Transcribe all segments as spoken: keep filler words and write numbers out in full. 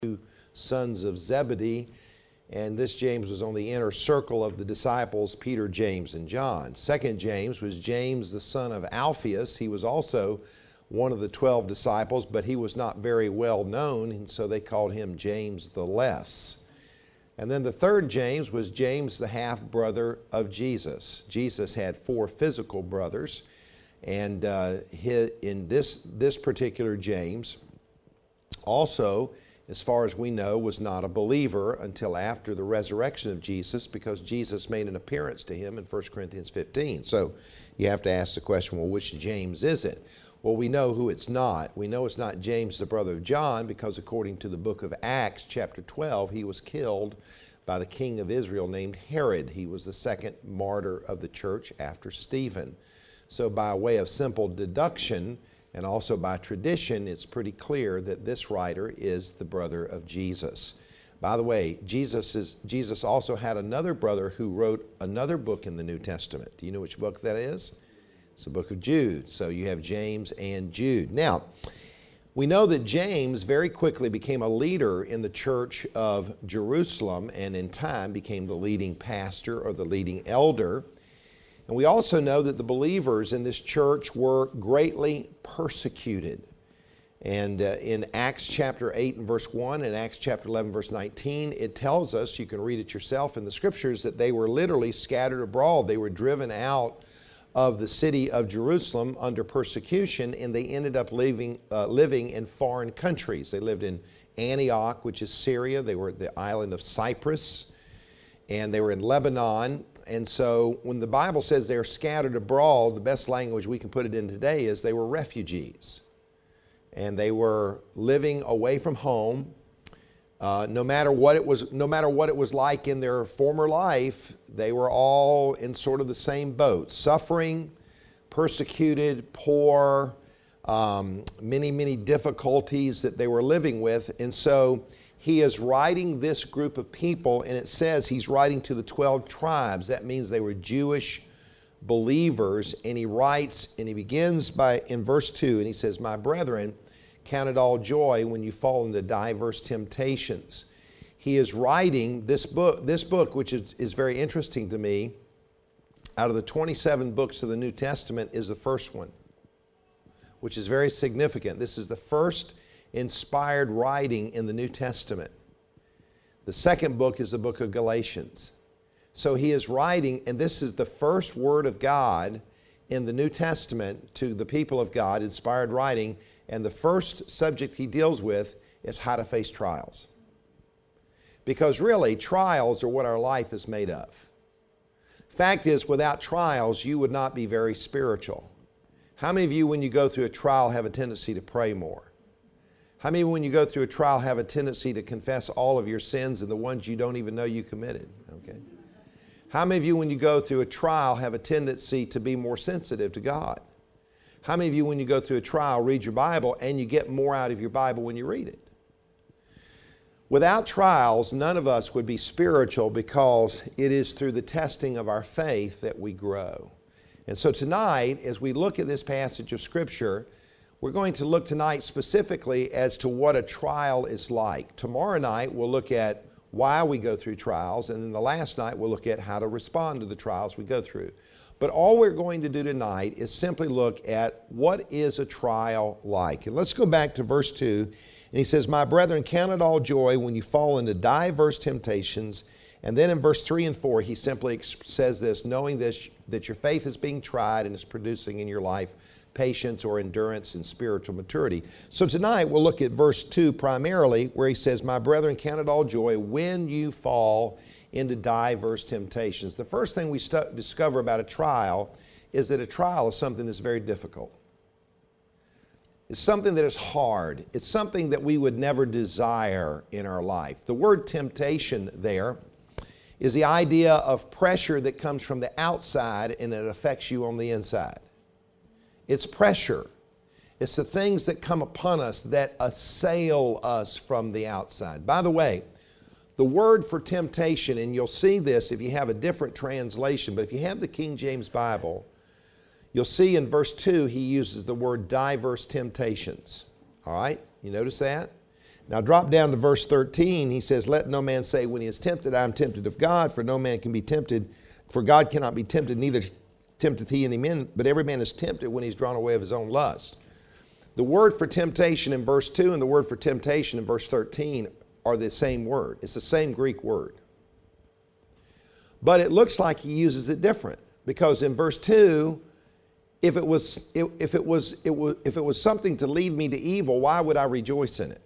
two sons of Zebedee, and this James was on the inner circle of the disciples, Peter, James, and John. Second James was James, the son of Alphaeus. He was also one of the twelve disciples, but he was not very well known, and so they called him James the Less. And then the third James was James, the half-brother of Jesus. Jesus had four physical brothers, and uh, his, in this, this particular James also, as far as we know, was not a believer until after the resurrection of Jesus, because Jesus made an appearance to him in First Corinthians fifteen. So you have to ask the question, well, which James is it? Well, we know who it's not. We know it's not James, the brother of John, because according to the book of Acts, chapter twelve, he was killed by the king of Israel named Herod. He was the second martyr of the church after Stephen. So by way of simple deduction, and also by tradition, it's pretty clear that this writer is the brother of Jesus. By the way, Jesus, is, Jesus also had another brother who wrote another book in the New Testament. Do you know which book that is? It's the book of Jude. So you have James and Jude. Now, we know that James very quickly became a leader in the church of Jerusalem, and in time became the leading pastor or the leading elder. And we also know that the believers in this church were greatly persecuted. And uh, in Acts chapter eight and verse one and Acts chapter eleven verse nineteen, it tells us, you can read it yourself in the scriptures, that they were literally scattered abroad. They were driven out of the city of Jerusalem under persecution, and they ended up living, uh, living in foreign countries. They lived in Antioch, which is Syria. They were at the island of Cyprus, and they were in Lebanon. And so when the Bible says they're scattered abroad, the best language we can put it in today is they were refugees. And they were living away from home. Uh, no matter what it was, no matter what it was like in their former life, they were all in sort of the same boat, suffering, persecuted, poor, um, many, many difficulties that they were living with. And so he is writing this group of people, and it says he's writing to the twelve tribes. That means they were Jewish believers. And he writes, and he begins by in verse two, and he says, "My brethren, count it all joy when you fall into diverse temptations." He is writing this book, this book, which is, is very interesting to me. Out of the twenty-seven books of the New Testament is the first one, which is very significant. This is the first inspired writing in the New Testament. The second book is the book of Galatians. So he is writing, and this is the first word of God in the New Testament to the people of God, inspired writing, and the first subject he deals with is how to face trials. Because really, trials are what our life is made of. Fact is, without trials, you would not be very spiritual. How many of you, when you go through a trial, have a tendency to pray more? How many, when you go through a trial, have a tendency to confess all of your sins and the ones you don't even know you committed? Okay. How many of you, when you go through a trial, have a tendency to be more sensitive to God? How many of you, when you go through a trial, read your Bible and you get more out of your Bible when you read it? Without trials, none of us would be spiritual, because it is through the testing of our faith that we grow. And so tonight, as we look at this passage of Scripture, we're going to look tonight specifically as to what a trial is like. Tomorrow night, we'll look at why we go through trials, and then the last night, we'll look at how to respond to the trials we go through. But all we're going to do tonight is simply look at what is a trial like. And let's go back to verse two, and he says, "My brethren, count it all joy when you fall into diverse temptations." And then in verse three and four, he simply says this, "Knowing this, that your faith is being tried and is producing in your life patience or endurance and spiritual maturity." So tonight we'll look at verse two primarily, where he says, "My brethren, count it all joy when you fall into diverse temptations." The first thing we discover about a trial is that a trial is something that's very difficult. It's something that is hard. It's something that we would never desire in our life. The word temptation there is the idea of pressure that comes from the outside and it affects you on the inside. It's pressure. It's the things that come upon us that assail us from the outside. By the way, the word for temptation, and you'll see this if you have a different translation, but if you have the King James Bible, you'll see in verse two he uses the word diverse temptations. All right? You notice that? Now drop down to verse thirteen. He says, let no man say when he is tempted, I am tempted of God, for no man can be tempted, for God cannot be tempted, neither tempteth he any man, but every man is tempted when he's drawn away of his own lust. The word for temptation in verse two and the word for temptation in verse thirteen are the same word. It's the same Greek word. But it looks like he uses it different, because in verse two, if it was, if it was, it was, if it was something to lead me to evil, why would I rejoice in it?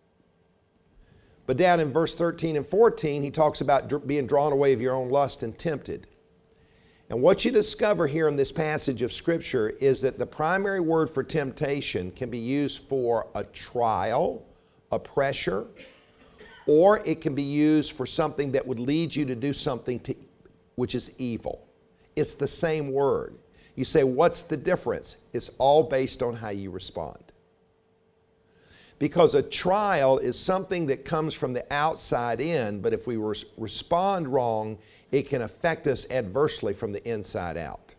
But down in verse thirteen and fourteen, he talks about being drawn away of your own lust and tempted. And what you discover here in this passage of Scripture is that the primary word for temptation can be used for a trial, a pressure, or it can be used for something that would lead you to do something to, which is evil. It's the same word. You say, what's the difference? It's all based on how you respond. Because a trial is something that comes from the outside in, but if we res- respond wrong, it can affect us adversely from the inside out.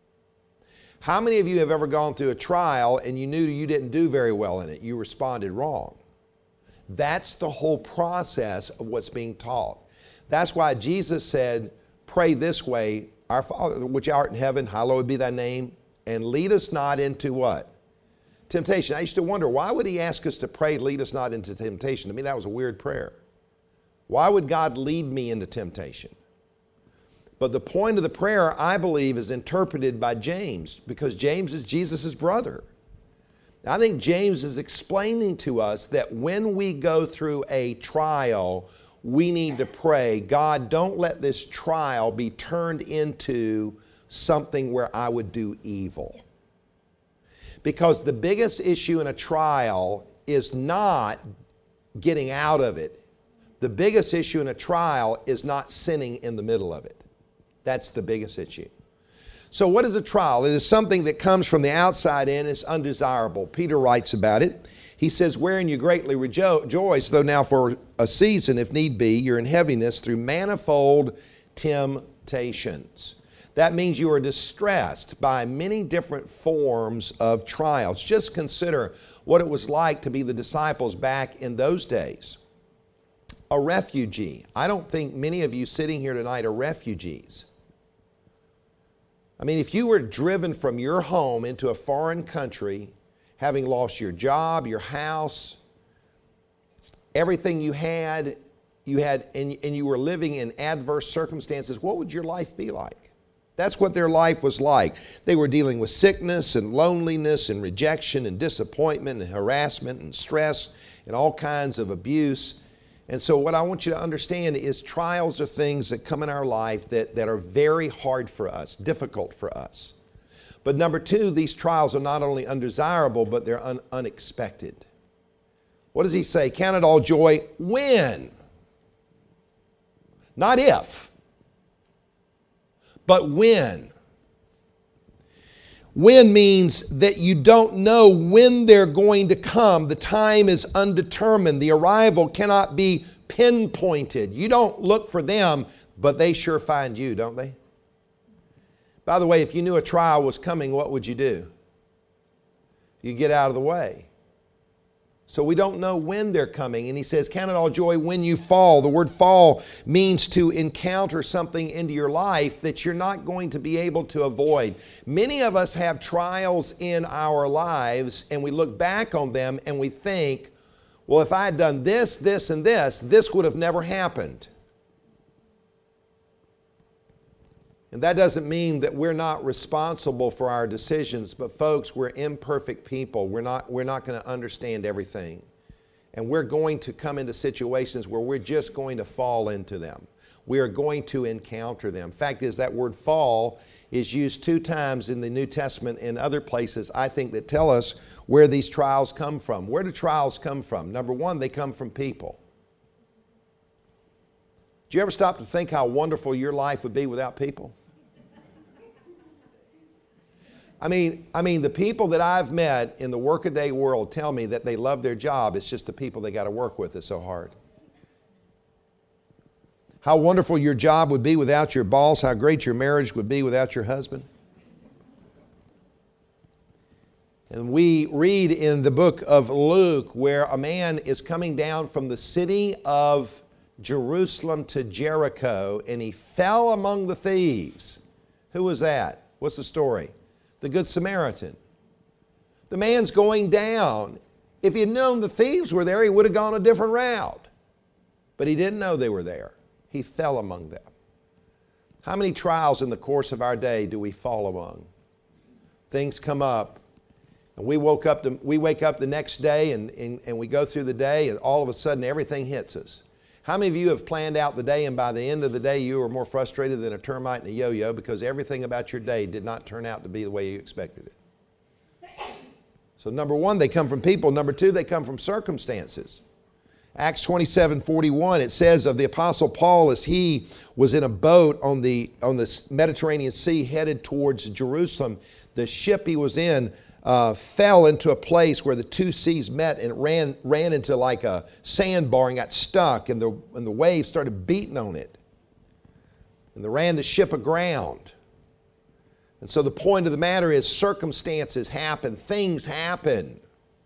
How many of you have ever gone through a trial and you knew you didn't do very well in it? You responded wrong. That's the whole process of what's being taught. That's why Jesus said, pray this way, our Father which art in heaven, hallowed be thy name, and lead us not into what? Temptation. I used to wonder, why would he ask us to pray, lead us not into temptation? To me, that was a weird prayer. Why would God lead me into temptation? But the point of the prayer, I believe, is interpreted by James, because James is Jesus' brother. I think James is explaining to us that when we go through a trial, we need to pray, God, don't let this trial be turned into something where I would do evil. Because the biggest issue in a trial is not getting out of it. The biggest issue in a trial is not sinning in the middle of it. That's the biggest issue. So what is a trial? It is something that comes from the outside in. It's undesirable. Peter writes about it. He says, wherein you greatly rejoice, though now for a season, if need be, you're in heaviness through manifold temptations. That means you are distressed by many different forms of trials. Just consider what it was like to be the disciples back in those days. A refugee. I don't think many of you sitting here tonight are refugees. I mean, if you were driven from your home into a foreign country, having lost your job, your house, everything you had, you had, and, and you were living in adverse circumstances, what would your life be like? That's what their life was like. They were dealing with sickness and loneliness and rejection and disappointment and harassment and stress and all kinds of abuse. And so what I want you to understand is trials are things that come in our life that, that are very hard for us, difficult for us. But number two, these trials are not only undesirable, but they're un- unexpected. What does he say? Count it all joy when? Not if, but when. When means that you don't know when they're going to come. The time is undetermined. The arrival cannot be pinpointed. You don't look for them, but they sure find you, don't they? By the way, if you knew a trial was coming, what would you do? You get out of the way. So we don't know when they're coming. And he says, count it all joy when you fall. The word fall means to encounter something into your life that you're not going to be able to avoid. Many of us have trials in our lives, and we look back on them and we think, well, if I had done this, this, and this, this would have never happened. And that doesn't mean that we're not responsible for our decisions, but folks, we're imperfect people. We're not, we're not going to understand everything. And we're going to come into situations where we're just going to fall into them. We are going to encounter them. Fact is, that word fall is used two times in the New Testament and other places, I think, that tell us where these trials come from. Where do trials come from? Number one, they come from people. Do you ever stop to think how wonderful your life would be without people? I mean, I mean, the people that I've met in the workaday world tell me that they love their job. It's just the people they got to work with is so hard. How wonderful your job would be without your boss. How great your marriage would be without your husband. And we read in the book of Luke where a man is coming down from the city of Jerusalem to Jericho, and he fell among the thieves. Who was that? What's the story? The Good Samaritan. The man's going down. If he had known the thieves were there, he would have gone a different route. But he didn't know they were there. He fell among them. How many trials in the course of our day do we fall among? Things come up, and we woke up to, we wake up the next day and, and, and we go through the day, and all of a sudden everything hits us. How many of you have planned out the day, and by the end of the day you were more frustrated than a termite in a yo-yo because everything about your day did not turn out to be the way you expected it? So number one, they come from people. Number two, they come from circumstances. Acts twenty-seven forty-one, it says of the Apostle Paul as he was in a boat on the, on the Mediterranean Sea headed towards Jerusalem, the ship he was in uh, fell into a place where the two seas met and it ran, ran into like a sandbar and got stuck, and the, and the waves started beating on it. And they ran the ship aground. And so the point of the matter is circumstances happen, things happen.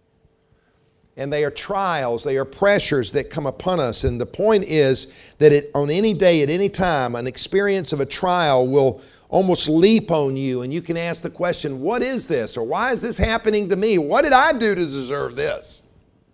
And they are trials, they are pressures that come upon us. And the point is that it, on any day, at any time, an experience of a trial will almost leap on you. And you can ask the question, what is this? Or why is this happening to me? What did I do to deserve this?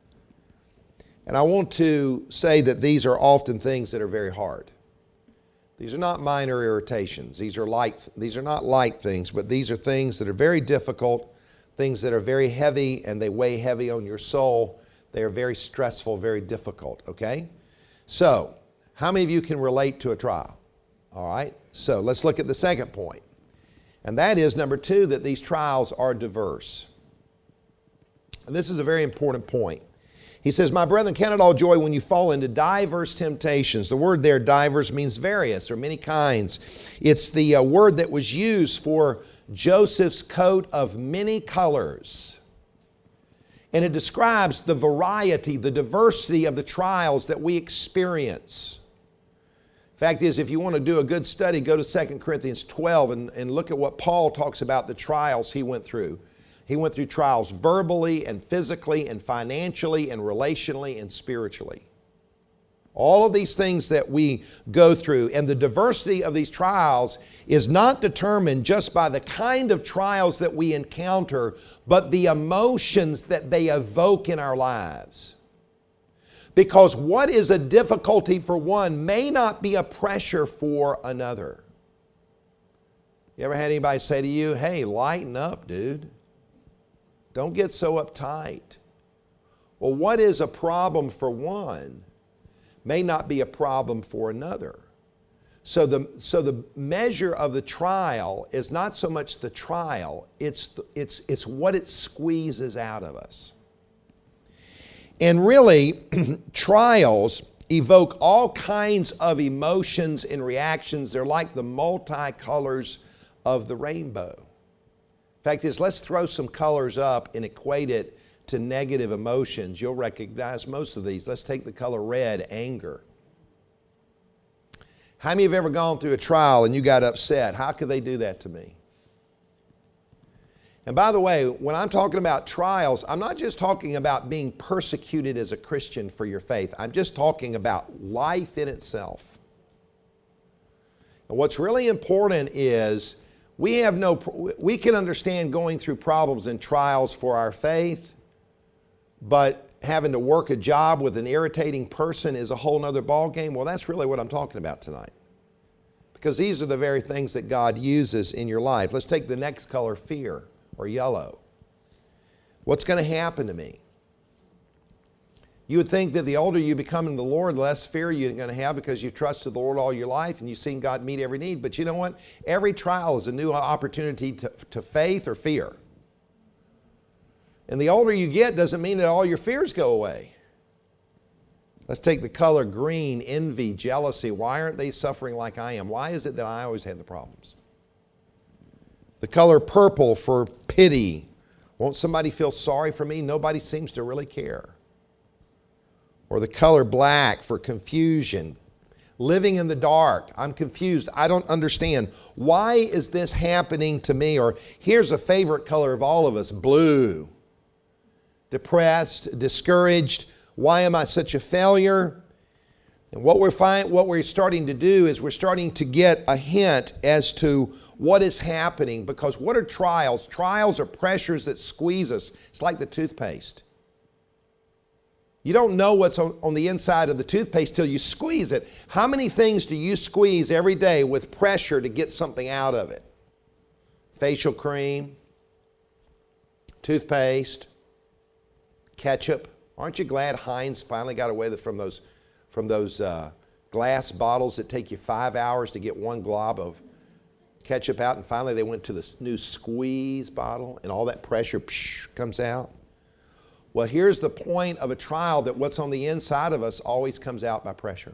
And I want to say that these are often things that are very hard. These are not minor irritations. These are light, these are not light things, but these are things that are very difficult, things that are very heavy, and they weigh heavy on your soul. They are very stressful, very difficult, okay? So, how many of you can relate to a trial? All right, so let's look at the second point. And that is, number two, that these trials are diverse. And this is a very important point. He says, my brethren, count it all joy when you fall into diverse temptations. The word there, diverse, means various or many kinds. It's the uh, word that was used for Joseph's coat of many colors. And it describes the variety, the diversity of the trials that we experience. Fact is, if you want to do a good study, go to Second Corinthians twelve and, and look at what Paul talks about the trials he went through. He went through trials verbally and physically and financially and relationally and spiritually. All of these things that we go through, and the diversity of these trials is not determined just by the kind of trials that we encounter, but the emotions that they evoke in our lives. Because what is a difficulty for one may not be a pressure for another. You ever had anybody say to you, hey, lighten up, dude? Don't get so uptight. Well, what is a problem for one may not be a problem for another. So the, so the measure of the trial is not so much the trial, it's, it's, it's what it squeezes out of us. And really, trials evoke all kinds of emotions and reactions. They're like the multicolors of the rainbow. Fact is, let's throw some colors up and equate it to negative emotions. You'll recognize most of these. Let's take the color red, anger. How many have ever gone through a trial and you got upset? How could they do that to me? And by the way, when I'm talking about trials, I'm not just talking about being persecuted as a Christian for your faith. I'm just talking about life in itself. And what's really important is we have no, we can understand going through problems and trials for our faith, but having to work a job with an irritating person is a whole nother ballgame. Well, that's really what I'm talking about tonight. Because these are the very things that God uses in your life. Let's take the next color, fear, or yellow. What's going to happen to me? You would think that the older you become in the Lord, the less fear you're going to have because you've trusted the Lord all your life and you've seen God meet every need. But you know what? Every trial is a new opportunity to, to faith or fear. And the older you get doesn't mean that all your fears go away. Let's take the color green, envy, jealousy. Why aren't they suffering like I am? Why is it that I always have the problems? The color purple for pity. Won't somebody feel sorry for me? Nobody seems to really care. Or the color black for confusion. living in the dark. I'm confused. I don't understand. Why is this happening to me? Or here's a favorite color of all of us, blue. Depressed, discouraged. Why am I such a failure? And what we're, find, what we're starting to do is we're starting to get a hint as to what is happening. Because what are trials? Trials are pressures that squeeze us. It's like the toothpaste. You don't know what's on, on the inside of the toothpaste till you squeeze it. How many things do you squeeze every day with pressure to get something out of it? Facial cream, toothpaste, ketchup. Aren't you glad Heinz finally got away from those, from those uh, glass bottles that take you five hours to get one glob of ketchup out, and finally they went to the new squeeze bottle and all that pressure psh, comes out? Well, here's the point of a trial, that what's on the inside of us always comes out by pressure.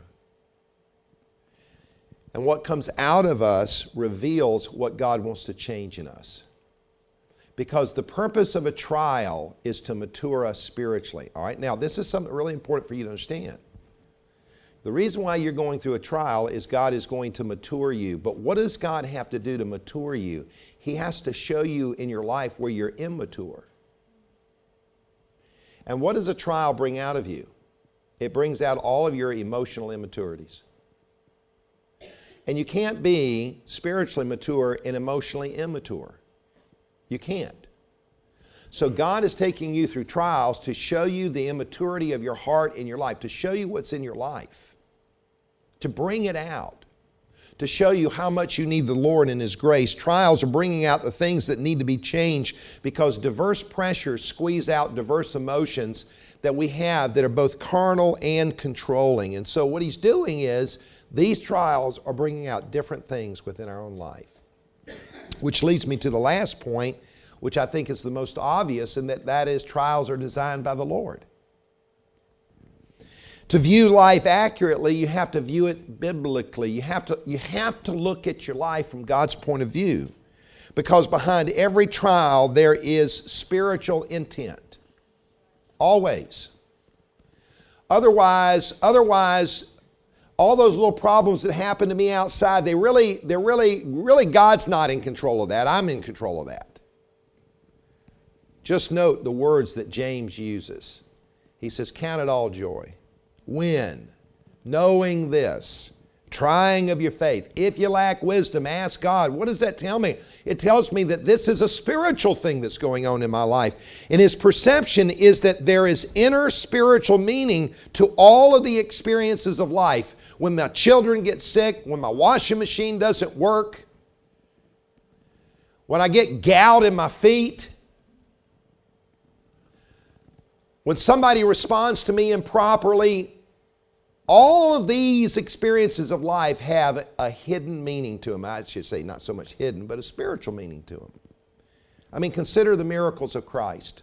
And what comes out of us reveals what God wants to change in us. Because the purpose of a trial is to mature us spiritually. All right, now this is something really important for you to understand. The reason why you're going through a trial is God is going to mature you. But what does God have to do to mature you? He has to show you in your life where you're immature. And what does a trial bring out of you? It brings out all of your emotional immaturities. And you can't be spiritually mature and emotionally immature. You can't. So God is taking you through trials to show you the immaturity of your heart in your life, to show you what's in your life, to bring it out, to show you how much you need the Lord and His grace. Trials are bringing out the things that need to be changed, because diverse pressures squeeze out diverse emotions that we have that are both carnal and controlling. And so what He's doing is, these trials are bringing out different things within our own life. Which leads me to the last point, which I think is the most obvious, and that, that is trials are designed by the Lord. To view life accurately, you have to view it biblically. You have to, you have to look at your life from God's point of view. Because behind every trial, there is spiritual intent. Always. Otherwise, otherwise, all those little problems that happen to me outside, they really, they're really, really God's not in control of that. I'm in control of that. Just note the words that James uses. He says, count it all joy. When? Knowing this, trying of your faith. If you lack wisdom, ask God. What does that tell me? It tells me that this is a spiritual thing that's going on in my life. And his perception is that there is inner spiritual meaning to all of the experiences of life. When my children get sick, when my washing machine doesn't work, when I get gout in my feet, when somebody responds to me improperly, all of these experiences of life have a hidden meaning to them. I should say not so much hidden, but a spiritual meaning to them. I mean, consider the miracles of Christ.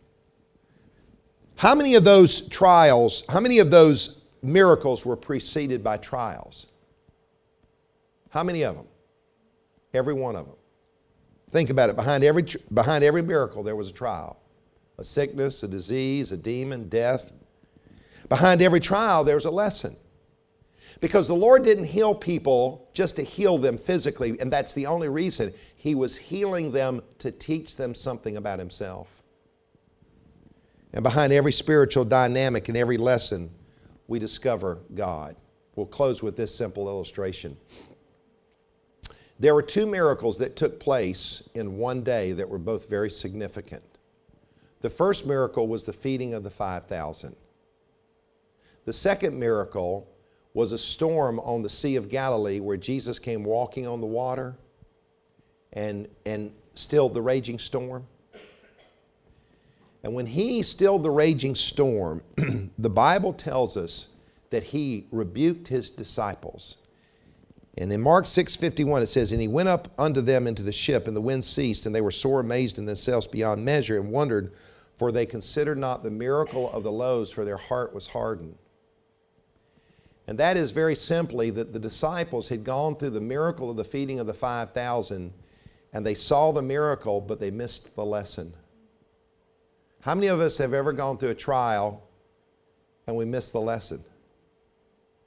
How many of those trials, how many of those miracles were preceded by trials? How many of them? Every one of them. Think about it. Behind every, behind every miracle, there was a trial. A sickness, a disease, a demon, death. Behind every trial, there's a lesson. Because the Lord didn't heal people just to heal them physically, and that's the only reason. He was healing them to teach them something about Himself. And behind every spiritual dynamic and every lesson, we discover God. We'll close with this simple illustration. There were two miracles that took place in one day that were both very significant. The first miracle was the feeding of the five thousand. The second miracle was a storm on the Sea of Galilee where Jesus came walking on the water and, and stilled the raging storm. And when He stilled the raging storm, the Bible tells us that He rebuked His disciples. And in Mark six fifty-one it says, and He went up unto them into the ship, and the wind ceased, and they were sore amazed in themselves beyond measure, and wondered, for they considered not the miracle of the loaves, for their heart was hardened. And that is very simply that the disciples had gone through the miracle of the feeding of the five thousand, and they saw the miracle, but they missed the lesson. How many of us have ever gone through a trial and we missed the lesson?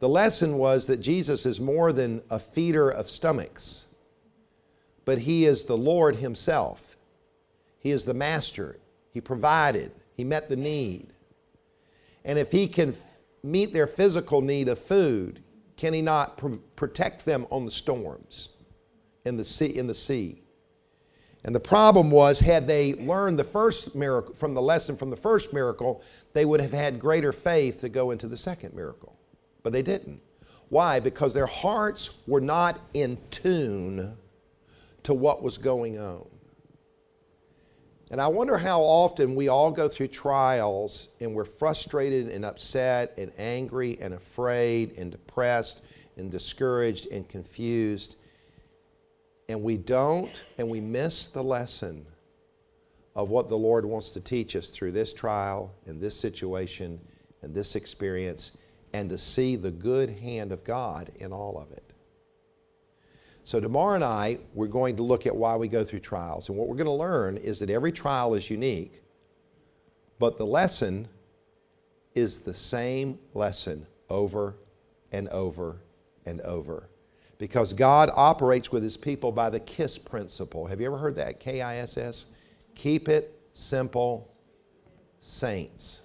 The lesson was that Jesus is more than a feeder of stomachs, but He is the Lord Himself. He is the Master. He provided. He met the need. And if He can f- meet their physical need of food, can He not pr- protect them on the storms in the sea, in the sea? And the problem was, had they learned the first miracle from the lesson from the first miracle, they would have had greater faith to go into the second miracle. But they didn't. Why? Because their hearts were not in tune to what was going on. And I wonder how often we all go through trials and we're frustrated and upset and angry and afraid and depressed and discouraged and confused. And we don't, and we miss the lesson of what the Lord wants to teach us through this trial and this situation and this experience, and to see the good hand of God in all of it. So tomorrow night, we're going to look at why we go through trials. And what we're going to learn is that every trial is unique, but the lesson is the same lesson over and over and over. Because God operates with His people by the KISS principle. Have you ever heard that? K I S S? Keep it simple, saints.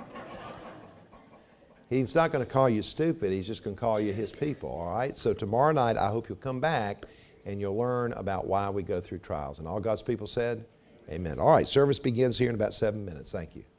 He's not going to call you stupid. He's just going to call you His people, all right? So tomorrow night, I hope you'll come back and you'll learn about why we go through trials. And all God's people said, amen. All right, service begins here in about seven minutes. Thank you.